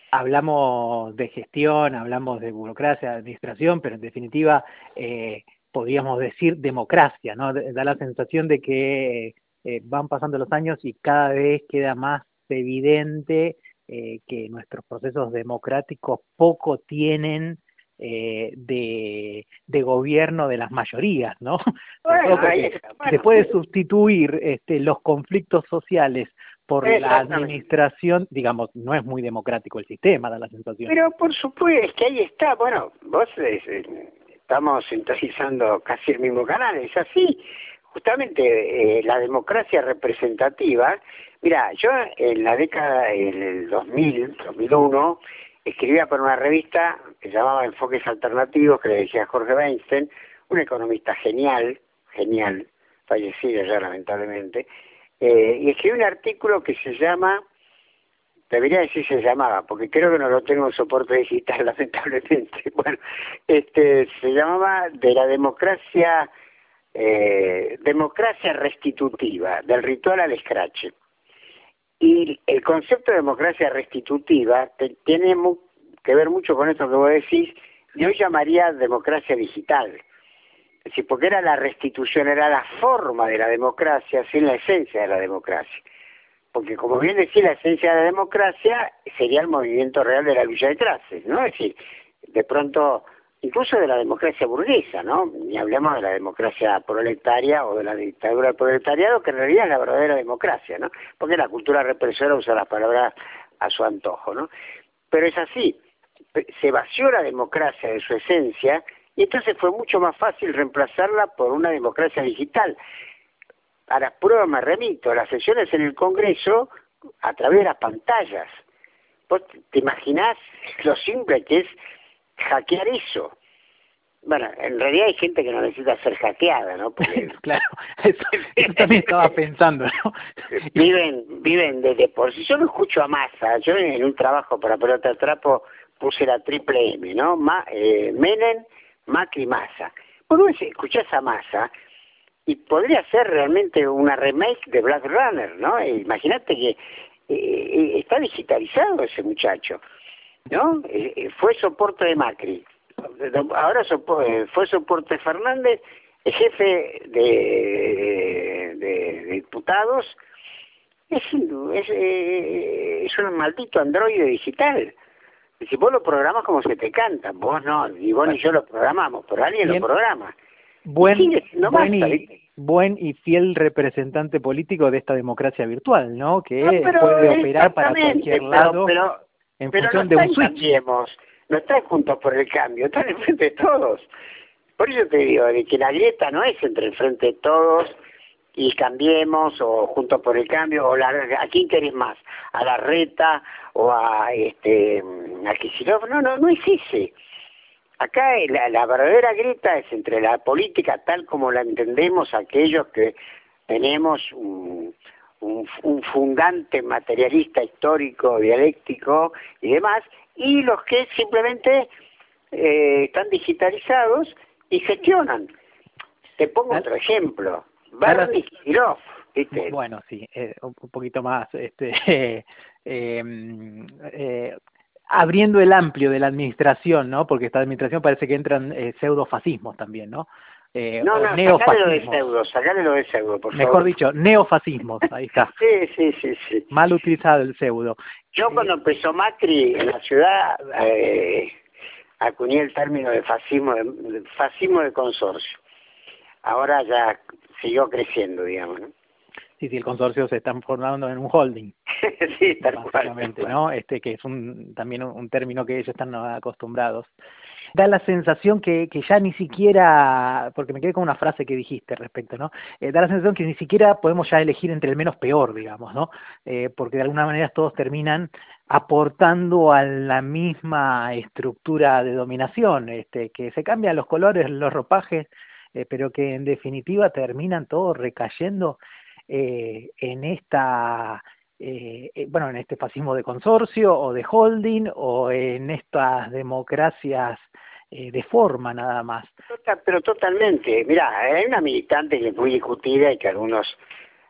hablamos de gestión, hablamos de burocracia, de administración, pero en definitiva podríamos decir democracia, ¿no? Da la sensación de que van pasando los años y cada vez queda más evidente que nuestros procesos democráticos poco tienen de gobierno de las mayorías, ¿no? Sobre todo Bueno, ahí porque está. se Bueno, puede sustituir los conflictos sociales por la exactamente. administración, digamos, no es muy democrático el sistema, da la sensación. Pero por supuesto, es que ahí está. Bueno, vos estamos sintonizando casi el mismo canal, es así. Justamente la democracia representativa. Mira, yo en la década del 2000, 2001, escribía para una revista que se llamaba Enfoques Alternativos, que le decía Jorge Weinstein, un economista genial, genial, fallecido ya lamentablemente, y escribí un artículo que se llama, debería decir se llamaba, porque creo que no lo tengo en soporte digital, lamentablemente. Bueno, se llamaba de la democracia, democracia restitutiva, del ritual al escrache. Y el concepto de democracia restitutiva tiene que ver mucho con esto que vos decís, yo llamaría democracia digital. Es decir, porque era la restitución, era la forma de la democracia sin la esencia de la democracia. Porque como bien decía, la esencia de la democracia sería el movimiento real de la lucha de clases, ¿no? Es decir, de pronto, incluso de la democracia burguesa, ¿no? Ni hablemos de la democracia proletaria o de la dictadura del proletariado, que en realidad es la verdadera democracia, ¿no? Porque la cultura represora usa las palabras a su antojo, ¿no? Pero es así, se vació la democracia de su esencia y entonces fue mucho más fácil reemplazarla por una democracia digital. A las pruebas me remito, las sesiones en el Congreso a través de las pantallas. ¿Vos te imaginás lo simple que es hackear eso? Bueno, en realidad hay gente que no necesita ser hackeada, ¿no? Porque Claro, eso también estaba pensando, ¿no? viven de por sí. Yo no escucho a Massa. Yo en un trabajo para Pelota de Trapo puse la triple M, ¿no? Menem, Macri, Massa. Bueno, escuchás a Massa y podría ser realmente una remake de Black Runner, ¿no? Imagínate que está digitalizado ese muchacho, ¿no? Fue soporte de Macri, ahora fue soporte de Fernández, el jefe de diputados, es un maldito androide digital. Si vos lo programas como se te canta, vos no, ni vos ni yo lo programamos, pero alguien lo Bien, programa. Y sigue siendo Massa, ¿viste? buen y fiel representante político de esta democracia virtual, ¿no? No, Que pero puede operar para exactamente, cualquier lado en pero no función de está un en switch. Cambiemos, no está Juntos por el Cambio, está en el Frente de Todos. Por eso te digo, de que la grieta no es entre el Frente de Todos y Cambiemos o Juntos por el Cambio, o ¿a quién querés más? ¿A Larreta o a Kicillof? No es ese. Acá la verdadera grieta es entre la política tal como la entendemos aquellos que tenemos un fundante materialista histórico, dialéctico y demás, y los que simplemente están digitalizados y gestionan. Te pongo Da- otro ejemplo, da la- Bernie Kirchhoff, ¿viste? bueno, sí, un poquito más, eh, abriendo el amplio de la administración, ¿no? Porque esta administración parece que entran pseudofascismos también, ¿no? No, O neofascismos, sacale lo de pseudo, por mejor favor. dicho, neofascismos, ahí está, Sí. mal utilizado el pseudo. Yo cuando empezó Macri en la ciudad acuñé el término de fascismo de consorcio. Ahora ya siguió creciendo, digamos, ¿no? Sí, el consorcio se están formando en un holding, Sí, tal básicamente, cual. ¿no? Que es también un término que ellos están acostumbrados. Da la sensación que ya ni siquiera, porque me quedé con una frase que dijiste respecto, ¿no? Da la sensación que ni siquiera podemos ya elegir entre el menos peor, digamos, ¿no? Porque de alguna manera todos terminan aportando a la misma estructura de dominación, que se cambian los colores, los ropajes, pero que en definitiva terminan todos recayendo en bueno, en este fascismo de consorcio o de holding o en estas democracias de forma nada más. Pero totalmente. Mirá, hay una militante que es muy discutida y que algunos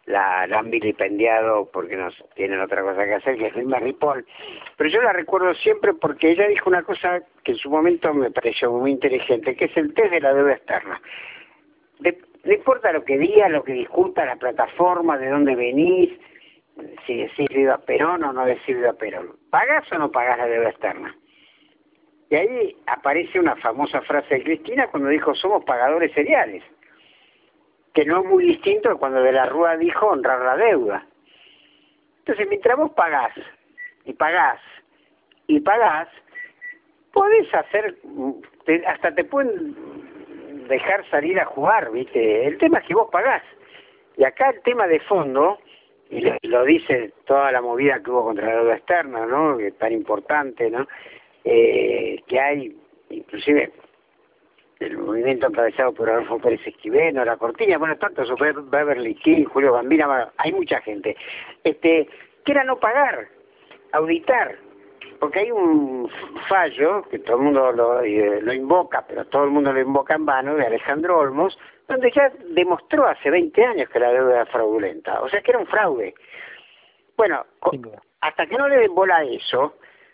la han vilipendiado porque no tienen otra cosa que hacer, que es Vilma Ripoll. Pero yo la recuerdo siempre porque ella dijo una cosa que en su momento me pareció muy inteligente, que es el test de la deuda externa. No importa lo que diga, lo que discuta la plataforma, de dónde venís, si decís viva Perón o no decís viva Perón. ¿Pagás o no pagás la deuda externa? Y ahí aparece una famosa frase de Cristina cuando dijo somos pagadores seriales, que no es muy distinto de cuando De la Rúa dijo honrar la deuda. Entonces, mientras vos pagás, y pagás, y pagás, podés hacer, hasta te pueden dejar salir a jugar, ¿viste? El tema es que vos pagás. Y acá el tema de fondo, y lo dice toda la movida que hubo contra la deuda externa, ¿no? Que es tan importante, ¿no? Que hay, inclusive, el movimiento encabezado por Adolfo Pérez Esquivel, la Cortiña, bueno, tanto Beverly King, Julio Gambina, bueno, hay mucha gente, que era no pagar, auditar, porque hay un fallo, que todo el mundo lo invoca, pero todo el mundo lo invoca en vano, de Alejandro Olmos, donde ya demostró hace 20 años que la deuda era fraudulenta, o sea que era un fraude. Bueno, hasta que no le den bola a eso,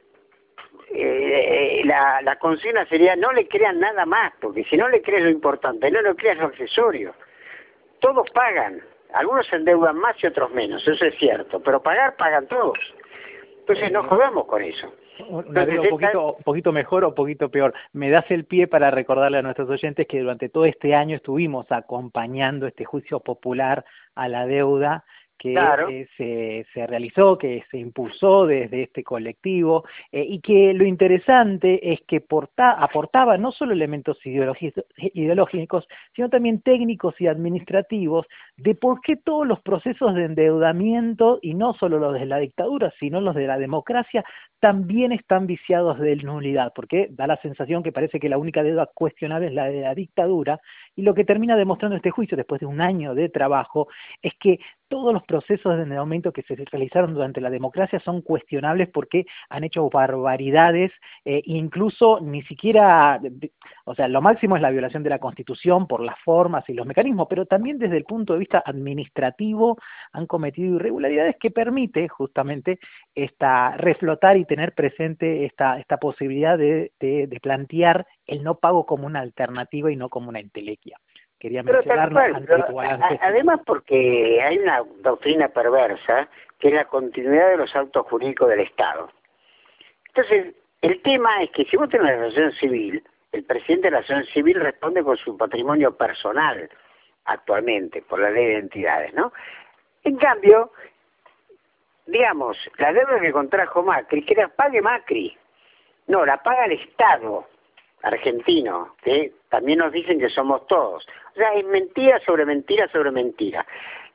la consigna sería no le crean nada más, porque si no le crees lo importante, no le creas lo accesorio. Todos pagan, algunos se endeudan más y otros menos, eso es cierto, pero pagan todos. Entonces no jodamos con eso. Una vez un poquito mejor o un poquito peor. Me das el pie para recordarle a nuestros oyentes que durante todo este año estuvimos acompañando este juicio popular a la deuda que claro. Se realizó, que se impulsó desde este colectivo, y que lo interesante es que aportaba no solo elementos ideológicos, sino también técnicos y administrativos de por qué todos los procesos de endeudamiento, y no solo los de la dictadura, sino los de la democracia, también están viciados de nulidad, porque da la sensación que parece que la única deuda cuestionable es la de la dictadura, y lo que termina demostrando este juicio, después de un año de trabajo, es que todos los procesos de endeudamiento que se realizaron durante la democracia son cuestionables porque han hecho barbaridades, incluso ni siquiera, o sea, lo máximo es la violación de la Constitución por las formas y los mecanismos, pero también desde el punto de vista administrativo han cometido irregularidades que permite justamente reflotar y tener presente esta posibilidad de plantear el no pago como una alternativa y no como una entelequia. Quería mencionarlo ante tu balance. Además porque hay una doctrina perversa que es la continuidad de los actos jurídicos del Estado. Entonces, el tema es que si vos tenés una relación civil, el presidente de la relación civil responde con su patrimonio personal actualmente, por la ley de entidades, ¿no? En cambio, digamos, la deuda que contrajo Macri, que la pague Macri, no, la paga el Estado argentino, que también nos dicen que somos todos. O sea, es mentira sobre mentira sobre mentira.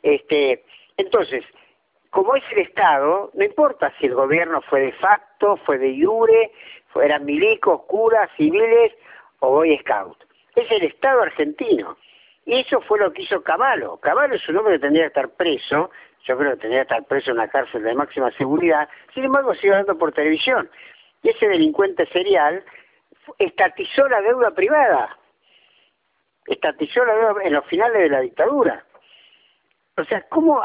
Entonces, como es el Estado, no importa si el gobierno fue de facto, fue de iure, eran milicos, curas, civiles o Boy Scout. Es el Estado argentino. Y eso fue lo que hizo Cavallo. Cavallo es un hombre que tendría que estar preso, yo creo que tendría que estar preso en una cárcel de máxima seguridad, sin embargo sigue hablando por televisión. Y ese delincuente serial estatizó la deuda privada, estatizó la deuda en los finales de la dictadura. O sea, ¿cómo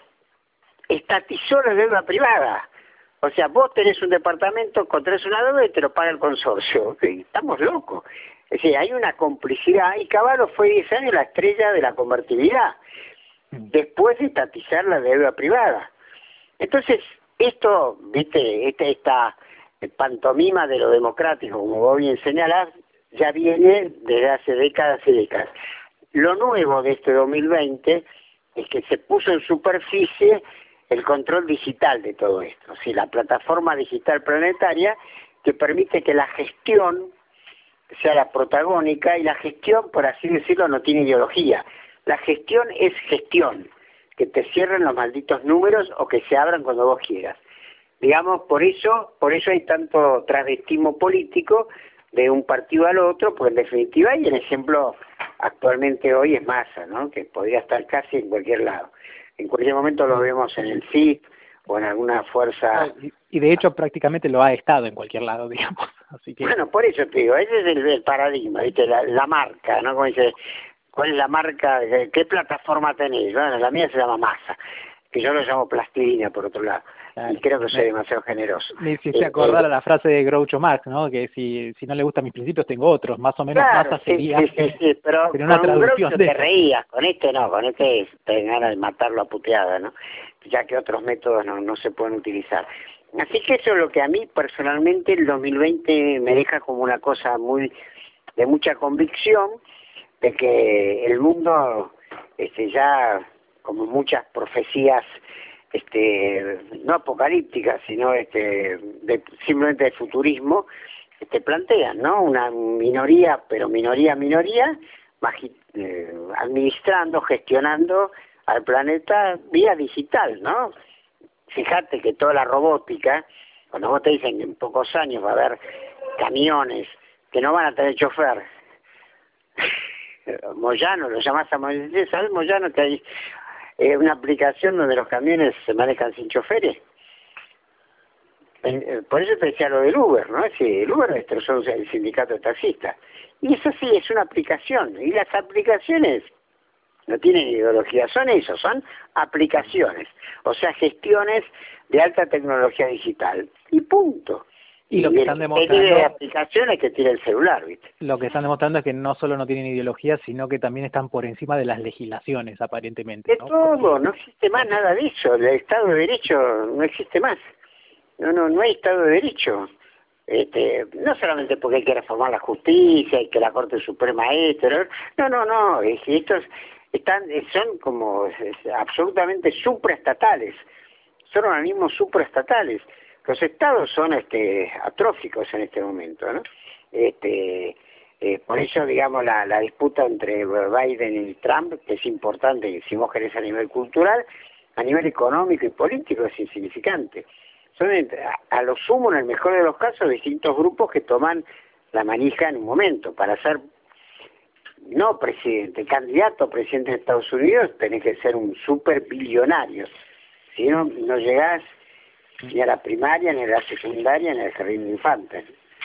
estatizó la deuda privada? O sea, vos tenés un departamento, contraes una deuda y te lo paga el consorcio. Estamos locos. Es decir, hay una complicidad, y Cavallo fue 10 años la estrella de la convertibilidad, después de estatizar la deuda privada. Entonces, esto, viste, esta pantomima de lo democrático, como vos bien señalás, ya viene desde hace décadas y décadas. Lo nuevo de este 2020 es que se puso en superficie el control digital de todo esto, ¿sí? La plataforma digital planetaria que permite que la gestión sea la protagónica, y la gestión, por así decirlo, no tiene ideología. La gestión es gestión, que te cierren los malditos números o que se abran cuando vos quieras. Digamos, por eso hay tanto travestismo político de un partido al otro, porque en definitiva, y el ejemplo actualmente hoy es Massa, ¿no? Que podría estar casi en cualquier lado. En cualquier momento lo vemos en el CIP o en alguna fuerza. Y de hecho prácticamente lo ha estado en cualquier lado, digamos. Así que... Bueno, por eso te digo, ese es el paradigma, ¿viste? La marca, ¿no? Como dice, ¿Cuál es la marca? ¿Qué plataforma tenéis? Bueno, la mía se llama Masa, que yo lo llamo plastilina, por otro lado. Claro. Y creo que soy demasiado generoso. Me hiciste acordar a la frase de Groucho Marx, ¿no? Que si no le gustan mis principios, tengo otros. Más o menos Claro, Masa sí, sería sí, pero sería una con un traducción Groucho de te eso. reías, con este no, con este te ganas de matarlo a puteada, ¿no? Ya que otros métodos no se pueden utilizar. Así que eso es lo que a mí personalmente el 2020 me deja como una cosa de mucha convicción, de que el mundo ya, como muchas profecías no apocalípticas, sino simplemente de futurismo, plantean, ¿no? Una minoría, pero minoría, administrando, gestionando al planeta vía digital, ¿no? Fíjate que toda la robótica, cuando vos te dicen que en pocos años va a haber camiones que no van a tener chofer, Moyano, lo llamás a Moyano, ¿sabes Moyano que hay una aplicación donde los camiones se manejan sin choferes? Por eso te decía lo del Uber, ¿no? Sí, el Uber destrozó el sindicato de taxistas. Y eso sí, es una aplicación. Y las aplicaciones no tienen ideología, son eso, son aplicaciones. O sea, gestiones de alta tecnología digital. Y punto. Y lo que están el demostrando, de aplicaciones que tiene el celular, ¿viste? lo que están demostrando es que no solo no tienen ideología, sino que también están por encima de las legislaciones, aparentemente, De ¿no? todo, no existe más nada de eso. El Estado de Derecho no existe más. No hay Estado de Derecho. No solamente porque hay que reformar la justicia y que la Corte Suprema no, es que son como absolutamente supraestatales, son organismos supraestatales. Los estados son atróficos en este momento, ¿no? Por eso, digamos, la disputa entre Biden y Trump, que es importante, si vos querés a nivel cultural, a nivel económico y político es insignificante. Son a lo sumo, en el mejor de los casos, distintos grupos que toman la manija en un momento. Para ser no presidente, candidato a presidente de Estados Unidos, tenés que ser un super billonario. Si no llegás ni a la primaria, ni a la secundaria, ni al jardín de infantes.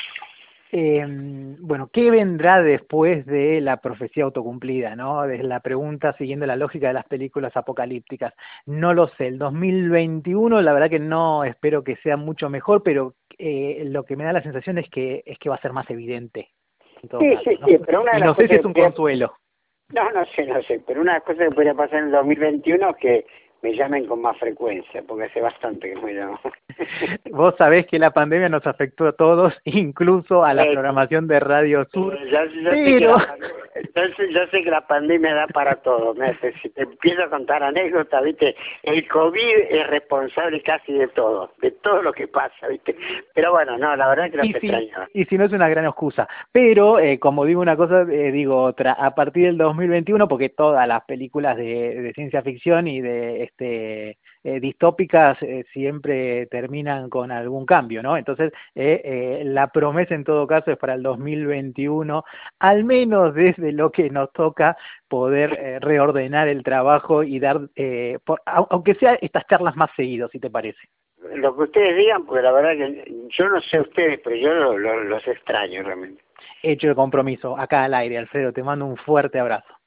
Bueno, ¿qué vendrá después de la profecía autocumplida, ¿no? De la pregunta siguiendo la lógica de las películas apocalípticas. No lo sé, el 2021 la verdad que no espero que sea mucho mejor, pero lo que me da la sensación es que va a ser más evidente, en todo caso, ¿no? Sí, pero una de Y las no sé cosas si es que un consuelo. no sé, pero una cosa que podría pasar en el 2021 es que me llamen con más frecuencia, porque hace bastante que me llaman. Vos sabés que la pandemia nos afectó a todos, incluso a la programación de Radio Sur, pero... Yo sé que la pandemia da para todo. Si te empiezo a contar anécdotas, ¿viste? El COVID es responsable casi de todo lo que pasa, ¿viste? Pero bueno, no, la verdad es que no te extrañaba. Y si no es una gran excusa. Pero, como digo una cosa, digo otra. A partir del 2021, porque todas las películas de ciencia ficción y de distópicas siempre terminan con algún cambio, ¿no? Entonces, la promesa en todo caso es para el 2021, al menos desde lo que nos toca poder reordenar el trabajo y dar, aunque sea estas charlas más seguido, si te parece. Lo que ustedes digan, porque la verdad que yo no sé ustedes, pero yo los extraño realmente. Hecho el compromiso, acá al aire, Alfredo, te mando un fuerte abrazo.